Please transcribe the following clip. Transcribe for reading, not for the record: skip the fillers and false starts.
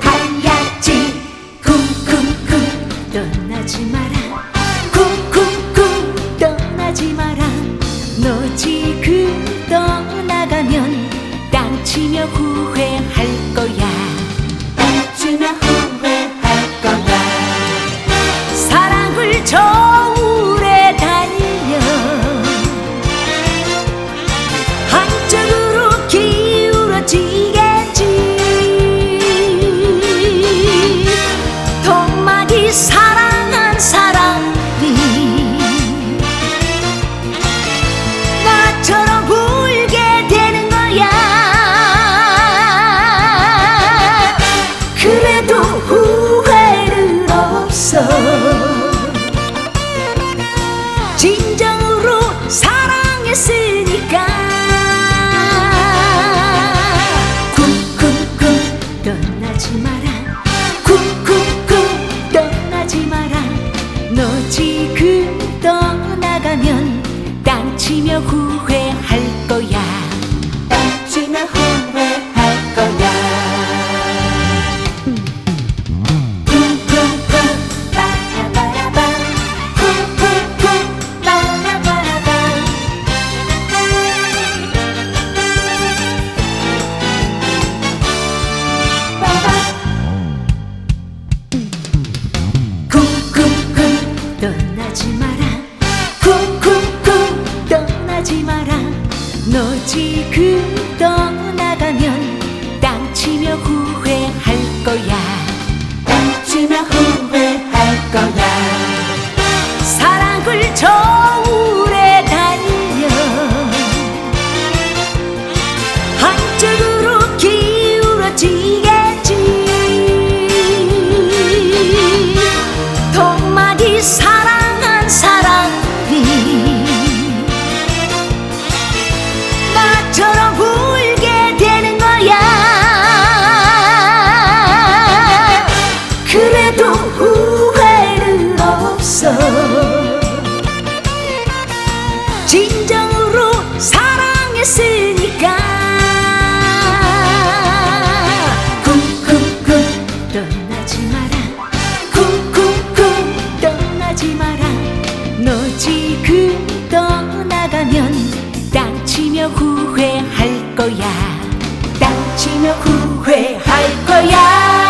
가야지. 쿵쿵쿵 떠나지 마라. 쿵쿵쿵 떠나지 마라. 너 지금 떠나가면 땅치며 후회할 거야. 땅치며 후회할 거야. 사랑을 저 오래 달려 한쪽으로 기울어지겠지. 더 많이 사랑한 사람이 나처럼 울게 되는 거야. 그래도 후회는 없어. 진정으로 사랑했으니까. 쿵쿵쿵 떠나지 마라. 쿵쿵쿵 떠나지 마라. 너 지금 떠나가면 땅치며 후회할 거야. 땅치며 후회할 거야. 떠나지 마라. 쿵쿵쿵 떠나지 마라. 너 지금 떠나가면 땅치며 후회할 거야. 땅치며 후회할 거야. 사랑을 저 오래 달려 한쪽으로 기울어지겠지. 더 많이 사랑한 사람이 나처럼 울게 되는 거야. 그래도 후회는 없어. 진정으로 사랑했으니까. 쿵쿵쿵 떠나지 마라. 쿵쿵쿵 떠나지 마라. 너 지금 떠나가면 땅치며 후회할 거야. 땅치며 후회할 거야.